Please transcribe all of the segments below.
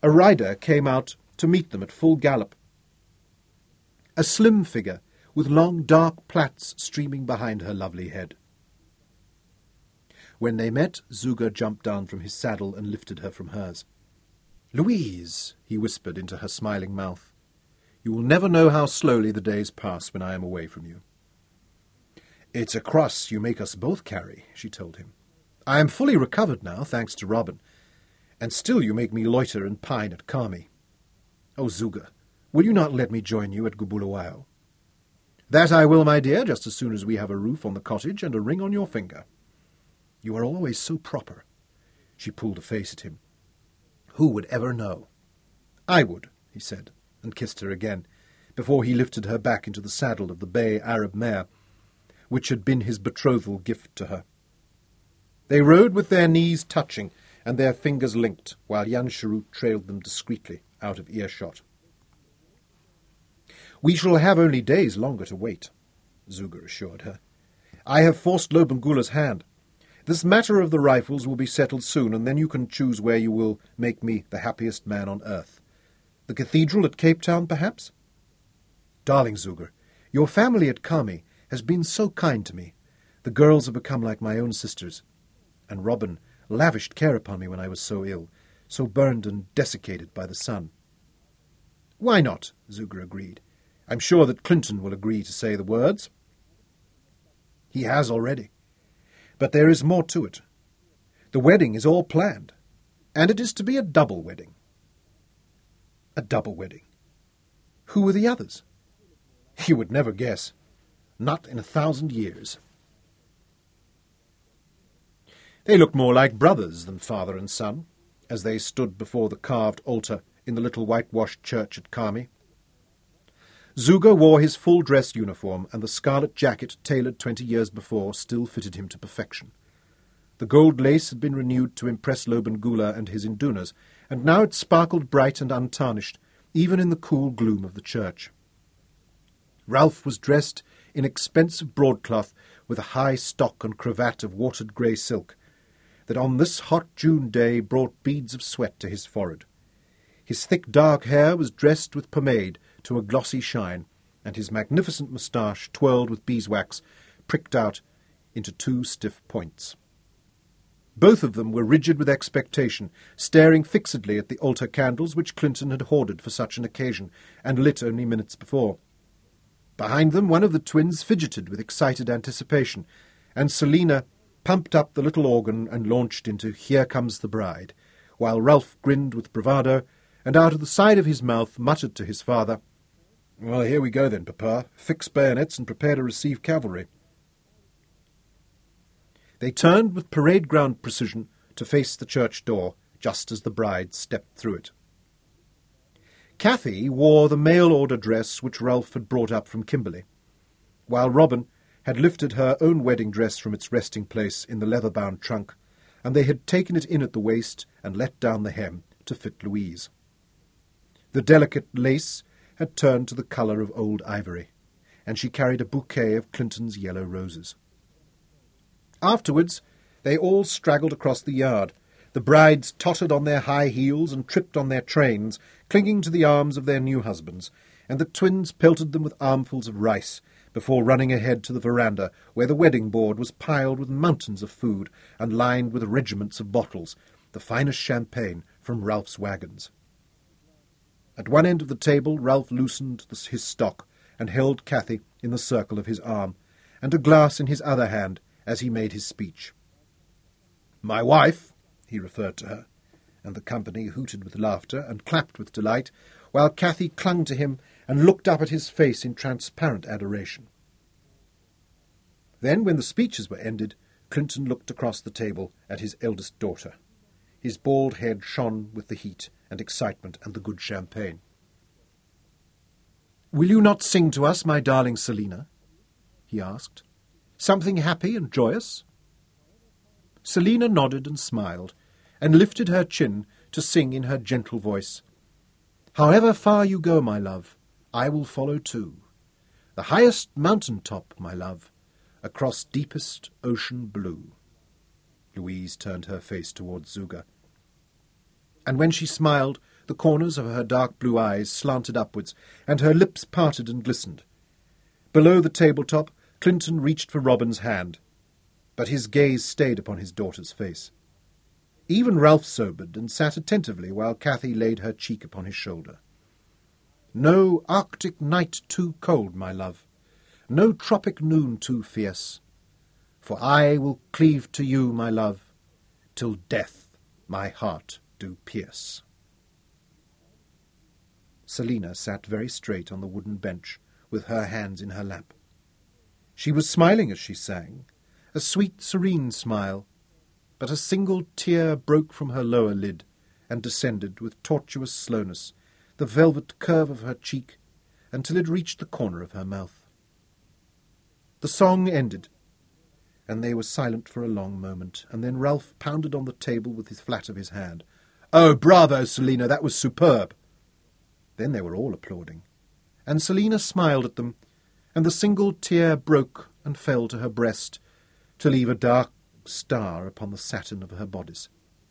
A rider came out to meet them at full gallop. A slim figure, with long dark plaits streaming behind her lovely head. When they met, Zuger jumped down from his saddle and lifted her from hers. "Louise," he whispered into her smiling mouth, "you will never know how slowly the days pass when I am away from you." "It's a cross you make us both carry," she told him. "I am fully recovered now, thanks to Robin, and still you make me loiter and pine at Kami. Oh, Zuger, will you not let me join you at Gubulawayo?" "That I will, my dear, just as soon as we have a roof on the cottage and a ring on your finger." "You are always so proper." She pulled a face at him. "Who would ever know?" "I would," he said, and kissed her again, before he lifted her back into the saddle of the bay Arab mare, which had been his betrothal gift to her. They rode with their knees touching and their fingers linked, while Jan Sharut trailed them discreetly out of earshot. "We shall have only days longer to wait," Zuger assured her. "I have forced Lobengula's hand. This matter of the rifles will be settled soon, and then you can choose where you will make me the happiest man on earth. The cathedral at Cape Town, perhaps?" "Darling Zuger, your family at Kami has been so kind to me. The girls have become like my own sisters. And Robin lavished care upon me when I was so ill, so burned and desiccated by the sun." "Why not?" Zuger agreed. "I'm sure that Clinton will agree to say the words." "He has already. But there is more to it. The wedding is all planned, and it is to be a double wedding." "A double wedding? Who are the others?" "You would never guess. Not in 1,000 years. They looked more like brothers than father and son, as they stood before the carved altar in the little whitewashed church at Kami. Zuger wore his full dress uniform, and the scarlet jacket, tailored 20 years before, still fitted him to perfection. The gold lace had been renewed to impress Lobengula and his indunas, and now it sparkled bright and untarnished, even in the cool gloom of the church. Ralph was dressed in expensive broadcloth with a high stock and cravat of watered grey silk, that on this hot June day brought beads of sweat to his forehead. His thick dark hair was dressed with pomade to a glossy shine, and his magnificent moustache, twirled with beeswax, pricked out into 2 stiff points. Both of them were rigid with expectation, staring fixedly at the altar candles which Clinton had hoarded for such an occasion, and lit only minutes before. Behind them one of the twins fidgeted with excited anticipation, and Selina pumped up the little organ and launched into "Here Comes the Bride," while Ralph grinned with bravado, and out of the side of his mouth muttered to his father, "Well, here we go then, Papa. Fix bayonets and prepare to receive cavalry." They turned with parade ground precision to face the church door, just as the bride stepped through it. Cathy wore the mail-order dress which Ralph had brought up from Kimberley, while Robin had lifted her own wedding dress from its resting place in the leather-bound trunk, and they had taken it in at the waist and let down the hem to fit Louise. The delicate lace had turned to the colour of old ivory, and she carried a bouquet of Clinton's yellow roses. Afterwards, they all straggled across the yard. The brides tottered on their high heels and tripped on their trains, clinging to the arms of their new husbands, and the twins pelted them with armfuls of rice, before running ahead to the veranda, where the wedding board was piled with mountains of food and lined with regiments of bottles, the finest champagne from Ralph's wagons. At one end of the table Ralph loosened his stock and held Cathy in the circle of his arm, and a glass in his other hand as he made his speech. "My wife," he referred to her, and the company hooted with laughter and clapped with delight, while Cathy clung to him and looked up at his face in transparent adoration. Then, when the speeches were ended, Clinton looked across the table at his eldest daughter. His bald head shone with the heat and excitement and the good champagne. "Will you not sing to us, my darling Selina?" he asked. "Something happy and joyous?" Selina nodded and smiled, and lifted her chin to sing in her gentle voice. "However far you go, my love, I will follow too. The highest mountain top, my love, across deepest ocean blue." Louise turned her face towards Zuger, and when she smiled, the The corners of her dark blue eyes slanted upwards, and her lips parted and glistened. Below the tabletop, Clinton reached for Robin's hand, but his gaze stayed upon his daughter's face. Even Ralph sobered and sat attentively while Cathy laid her cheek upon his shoulder. "No Arctic night too cold, my love, no tropic noon too fierce, for I will cleave to you, my love, till death my heart do pierce." Selina sat very straight on the wooden bench, with her hands in her lap. She was smiling as she sang, a sweet, serene smile, but a single tear broke from her lower lid and descended with tortuous slowness the velvet curve of her cheek until it reached the corner of her mouth. The song ended, and they were silent for a long moment, and then Ralph pounded on the table with his flat of his hand. "Oh, bravo, Selina, that was superb!" Then they were all applauding, and Selina smiled at them, and the single tear broke and fell to her breast to leave a dark star upon the satin of her bodice.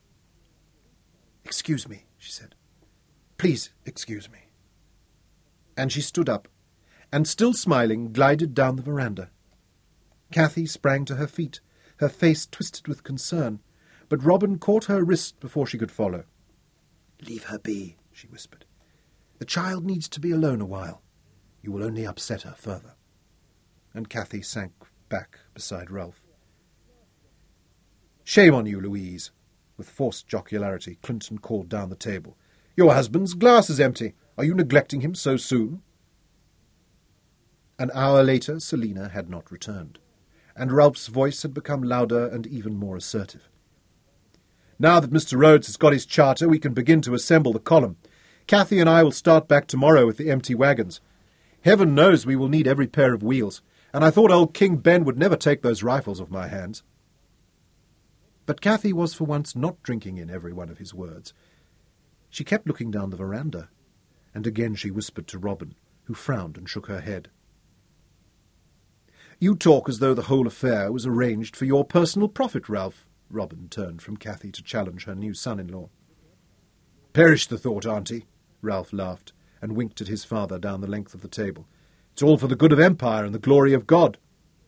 "Excuse me," she said. "Please excuse me." And she stood up, and still smiling, glided down the veranda. Cathy sprang to her feet, her face twisted with concern, but Robin caught her wrist before she could follow. "Leave her be," she whispered. "The child needs to be alone a while. You will only upset her further." And Cathy sank back beside Ralph. "Shame on you, Louise!" With forced jocularity, Clinton called down the table. "Your husband's glass is empty. Are you neglecting him so soon?" An hour later, Selina had not returned, and Ralph's voice had become louder and even more assertive. "Now that Mr. Rhodes has got his charter, we can begin to assemble the column. Cathy and I will start back tomorrow with the empty wagons. Heaven knows we will need every pair of wheels, and I thought old King Ben would never take those rifles off my hands." But Cathy was for once not drinking in every one of his words. She kept looking down the veranda, and again she whispered to Robin, who frowned and shook her head. "You talk as though the whole affair was arranged for your personal profit, Ralph." Robin turned from Cathy to challenge her new son-in-law. "Perish the thought, Auntie," Ralph laughed, and winked at his father down the length of the table. "It's all for the good of empire and the glory of God."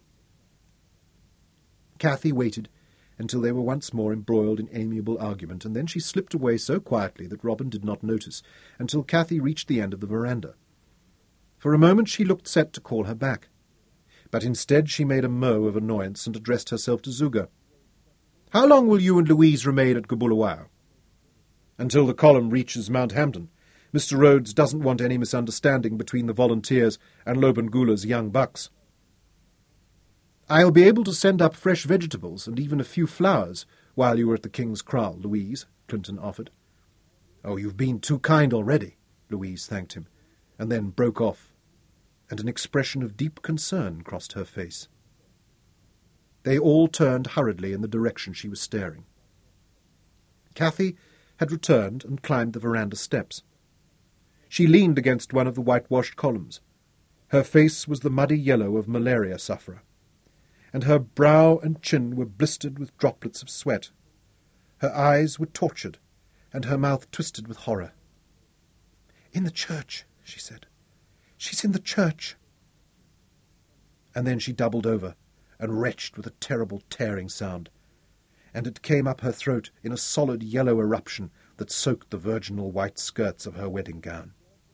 Cathy waited until they were once more embroiled in amiable argument, and then she slipped away so quietly that Robin did not notice, until Cathy reached the end of the veranda. For a moment she looked set to call her back, but instead she made a mow of annoyance and addressed herself to Zuga. "How long will you and Louise remain at Gabulawayo?" "Until the column reaches Mount Hampden. Mr. Rhodes doesn't want any misunderstanding between the volunteers and Lobengula's young bucks." "I'll be able to send up fresh vegetables and even a few flowers while you are at the King's Kraal, Louise," Clinton offered. "Oh, you've been too kind already," Louise thanked him, and then broke off, and an expression of deep concern crossed her face. They all turned hurriedly in the direction she was staring. Cathy had returned and climbed the veranda steps. She leaned against one of the whitewashed columns. Her face was the muddy yellow of malaria sufferer, and her brow and chin were blistered with droplets of sweat. Her eyes were tortured, and her mouth twisted with horror. "In the church," she said. "She's in the church." And then she doubled over and retched with a terrible tearing sound, and it came up her throat in a solid yellow eruption that soaked the virginal white skirts of her wedding gown.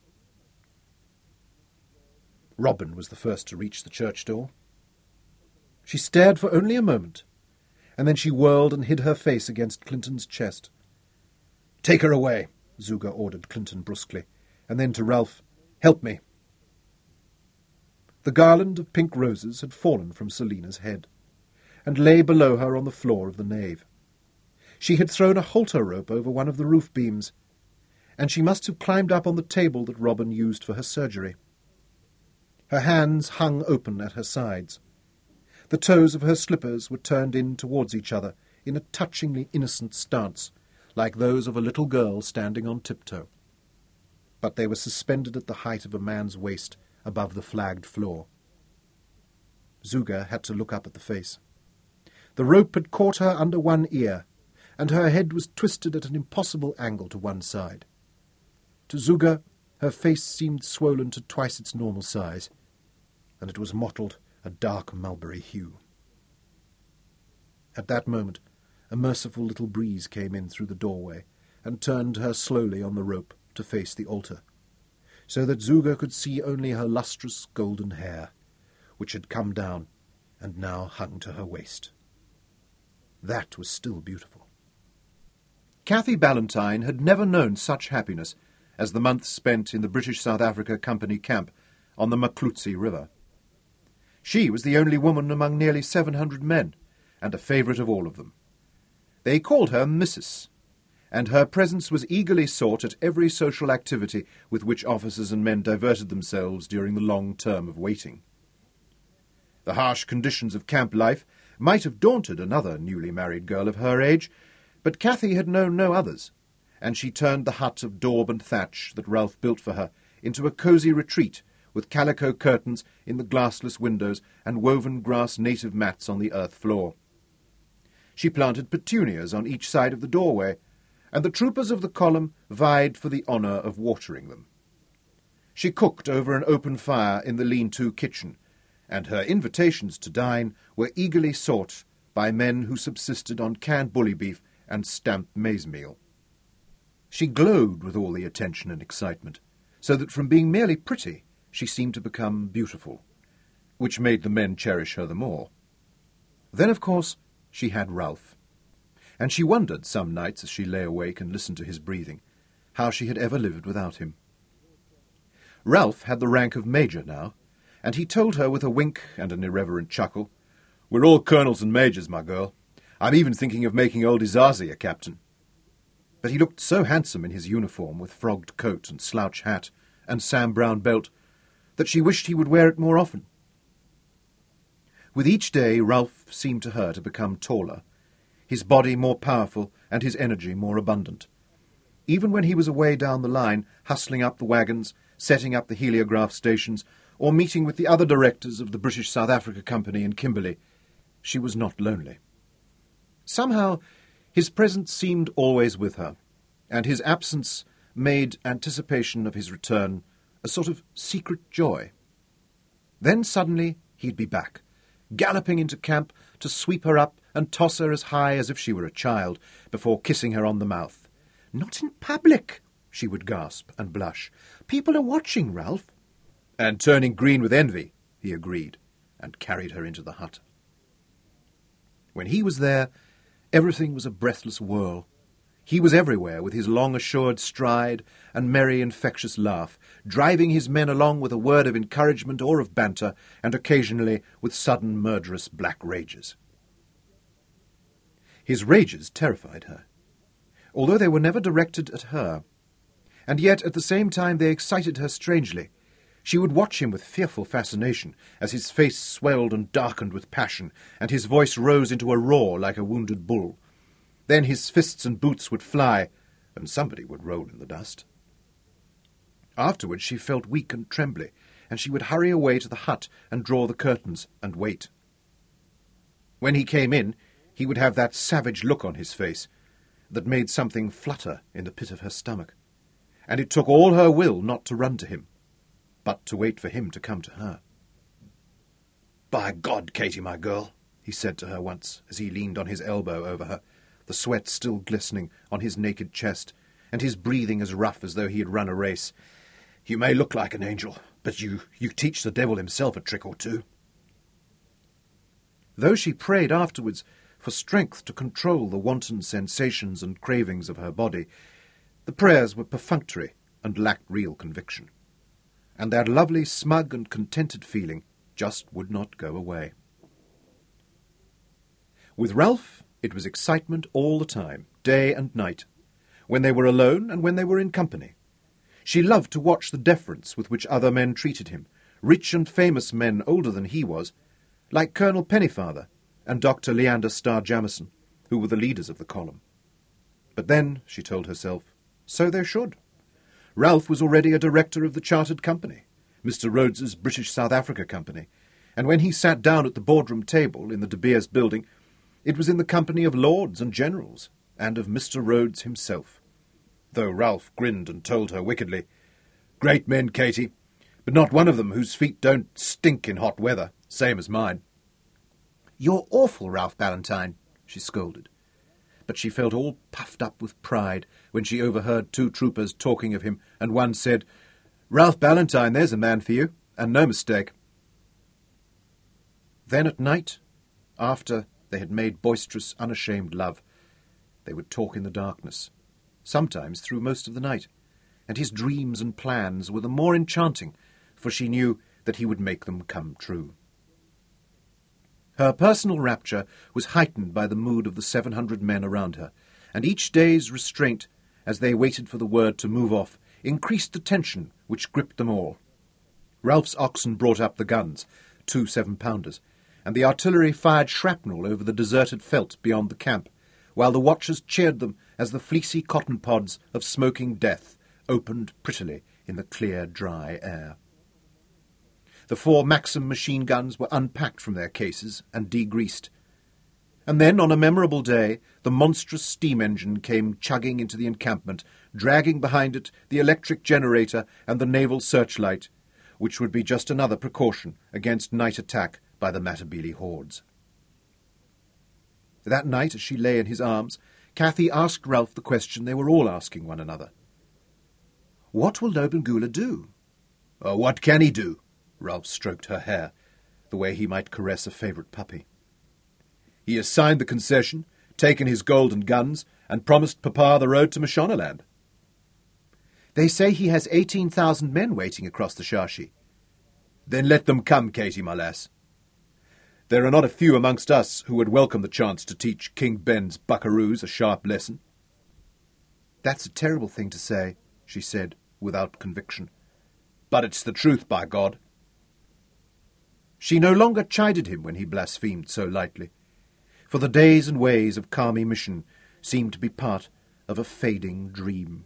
Robin was the first to reach the church door. She stared for only a moment, and then she whirled and hid her face against Clinton's chest. "Take her away," Zuga ordered Clinton brusquely, and then to Ralph, "Help me." The garland of pink roses had fallen from Selina's head, and lay below her on the floor of the nave. She had thrown a halter rope over one of the roof beams, and she must have climbed up on the table that Robin used for her surgery. Her hands hung open at her sides. The toes of her slippers were turned in towards each other in a touchingly innocent stance, like those of a little girl standing on tiptoe. But they were suspended at the height of a man's waist above the flagged floor. Zuga had to look up at the face. The rope had caught her under one ear, and her head was twisted at an impossible angle to one side. To Zuga, her face seemed swollen to twice its normal size, and it was mottled a dark mulberry hue. At that moment, a merciful little breeze came in through the doorway and turned her slowly on the rope to face the altar, so that Zuga could see only her lustrous golden hair, which had come down and now hung to her waist. That was still beautiful. Cathy Ballantyne had never known such happiness as the months spent in the British South Africa Company camp on the Maklutsi River. She was the only woman among nearly 700 men, and a favourite of all of them. They called her Mrs., and her presence was eagerly sought at every social activity with which officers and men diverted themselves during the long term of waiting. The harsh conditions of camp life might have daunted another newly married girl of her age, but Cathy had known no others, and she turned the hut of daub and thatch that Ralph built for her into a cosy retreat with calico curtains in the glassless windows and woven grass native mats on the earth floor. She planted petunias on each side of the doorway, and the troopers of the column vied for the honour of watering them. She cooked over an open fire in the lean-to kitchen, and her invitations to dine were eagerly sought by men who subsisted on canned bully beef and stamped maize meal. She glowed with all the attention and excitement, so that from being merely pretty, she seemed to become beautiful, which made the men cherish her the more. Then, of course, she had Ralph, and she wondered some nights as she lay awake and listened to his breathing, how she had ever lived without him. Ralph had the rank of major now, and he told her with a wink and an irreverent chuckle, "We're all colonels and majors, my girl. I'm even thinking of making old Izazi a captain." But he looked so handsome in his uniform with frogged coat and slouch hat and Sam Brown belt that she wished he would wear it more often. With each day, Ralph seemed to her to become taller, his body more powerful and his energy more abundant. Even when he was away down the line, hustling up the wagons, setting up the heliograph stations, or meeting with the other directors of the British South Africa Company in Kimberley, she was not lonely. Somehow, his presence seemed always with her, and his absence made anticipation of his return a sort of secret joy. Then suddenly he'd be back, galloping into camp to sweep her up and toss her as high as if she were a child, before kissing her on the mouth. "Not in public," she would gasp and blush. "People are watching, Ralph." And turning green with envy, he agreed, and carried her into the hut. When he was there, everything was a breathless whirl. He was everywhere with his long assured stride and merry infectious laugh, driving his men along with a word of encouragement or of banter, and occasionally with sudden murderous black rages. His rages terrified her, although they were never directed at her, and yet at the same time they excited her strangely. She would watch him with fearful fascination as his face swelled and darkened with passion, and his voice rose into a roar like a wounded bull. Then his fists and boots would fly, and somebody would roll in the dust. Afterwards she felt weak and trembly, and she would hurry away to the hut and draw the curtains and wait. When he came in, he would have that savage look on his face that made something flutter in the pit of her stomach, and it took all her will not to run to him, but to wait for him to come to her. "By God, Katie, my girl," he said to her once as he leaned on his elbow over her, the sweat still glistening on his naked chest, and his breathing as rough as though he had run a race. "You may look like an angel, but you teach the devil himself a trick or two." Though she prayed afterwards for strength to control the wanton sensations and cravings of her body, the prayers were perfunctory and lacked real conviction, and that lovely smug and contented feeling just would not go away. With Ralph, it was excitement all the time, day and night, when they were alone and when they were in company. She loved to watch the deference with which other men treated him, rich and famous men older than he was, like Colonel Pennyfather and Dr. Leander Starr Jamison, who were the leaders of the column. But then, she told herself, so they should. Ralph was already a director of the Chartered Company, Mr. Rhodes's British South Africa Company, and when he sat down at the boardroom table in the De Beers building, it was in the company of lords and generals, and of Mr. Rhodes himself. though Ralph grinned and told her wickedly, "Great men, Katy, but not one of them whose feet don't stink in hot weather, same as mine." "You're awful, Ralph Ballantyne," she scolded. But she felt all puffed up with pride when she overheard two troopers talking of him, and one said, "Ralph Ballantyne, there's a man for you, and no mistake." Then at night, after they had made boisterous, unashamed love, they would talk in the darkness, sometimes through most of the night, and his dreams and plans were the more enchanting, for she knew that he would make them come true. Her personal rapture was heightened by the mood of the 700 men around her, and each day's restraint, as they waited for the word to move off, increased the tension which gripped them all. Ralph's oxen brought up the guns, 2 7-pounders, and the artillery fired shrapnel over the deserted veldt beyond the camp, while the watchers cheered them as the fleecy cotton pods of smoking death opened prettily in the clear, dry air. The 4 Maxim machine guns were unpacked from their cases and degreased. And then, on a memorable day, the monstrous steam engine came chugging into the encampment, dragging behind it the electric generator and the naval searchlight, which would be just another precaution against night attack by the Matabele hordes. That night, as she lay in his arms, Cathy asked Ralph the question they were all asking one another. "What will Lobengula do?" "What can he do?" Ralph stroked her hair, the way he might caress a favourite puppy. "He has signed the concession, taken his gold and guns, and promised Papa the road to Mashonaland." "They say he has 18,000 men waiting across the Shashi." "Then let them come, Katy, my lass. There are not a few amongst us who would welcome the chance to teach King Ben's buckaroos a sharp lesson." "That's a terrible thing to say," she said, without conviction. "But it's the truth, by God." She no longer chided him when he blasphemed so lightly, for the days and ways of Kami mission seemed to be part of a fading dream.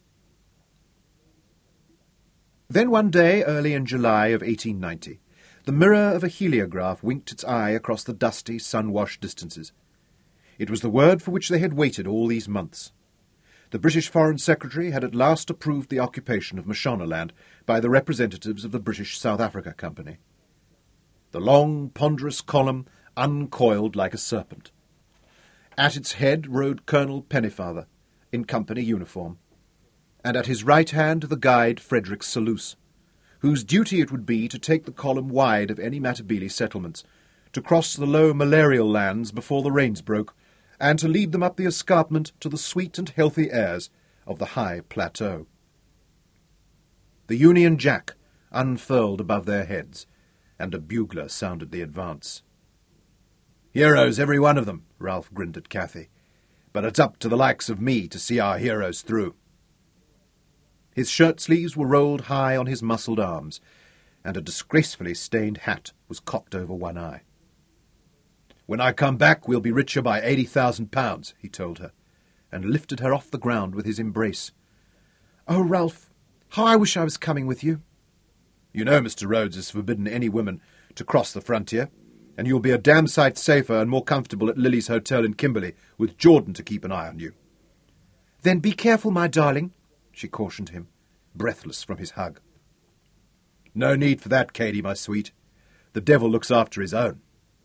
Then one day, early in July of 1890, the mirror of a heliograph winked its eye across the dusty, sun-washed distances. It was the word for which they had waited all these months. The British Foreign Secretary had at last approved the occupation of Mashonaland by the representatives of the British South Africa Company. The long, ponderous column uncoiled like a serpent. At its head rode Colonel Pennefather, in company uniform, and at his right hand the guide Frederick Selous, whose duty it would be to take the column wide of any Matabele settlements, to cross the low malarial lands before the rains broke, and to lead them up the escarpment to the sweet and healthy airs of the high plateau. The Union Jack unfurled above their heads, and a bugler sounded the advance. "Heroes, every one of them," Ralph grinned at Cathy, "but it's up to the likes of me to see our heroes through." His shirt-sleeves were rolled high on his muscled arms, and a disgracefully stained hat was cocked over one eye. "When I come back, we'll be richer by 80,000 pounds, he told her, and lifted her off the ground with his embrace. "Oh, Ralph, how I wish I was coming with you." "You know Mr. Rhodes has forbidden any women to cross the frontier, and you'll be a damn sight safer and more comfortable at Lily's Hotel in Kimberley, with Jordan to keep an eye on you." "Then be careful, my darling," she cautioned him, breathless from his hug. "No need for that, Katy, my sweet. The devil looks after his own."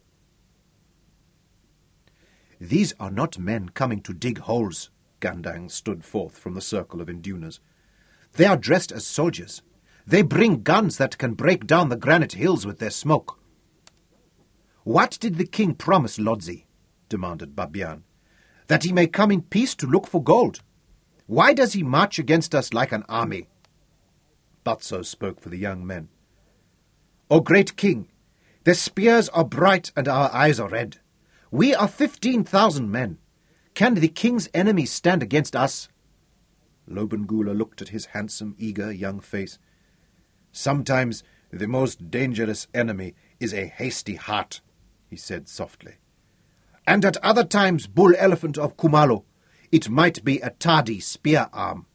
"These are not men coming to dig holes," Gandang stood forth from the circle of induners. "They are dressed as soldiers. They bring guns that can break down the granite hills with their smoke." "What did the king promise, Lodzi?" demanded Babian. "That he may come in peace to look for gold. Why does he march against us like an army?" Batso spoke for the young men. "O great king, their spears are bright and our eyes are red. We are 15,000 men. Can the king's enemies stand against us?" Lobengula looked at his handsome, eager young face. "Sometimes the most dangerous enemy is a hasty heart," he said softly. "And at other times, bull elephant of Kumalo, it might be a tardy spear arm."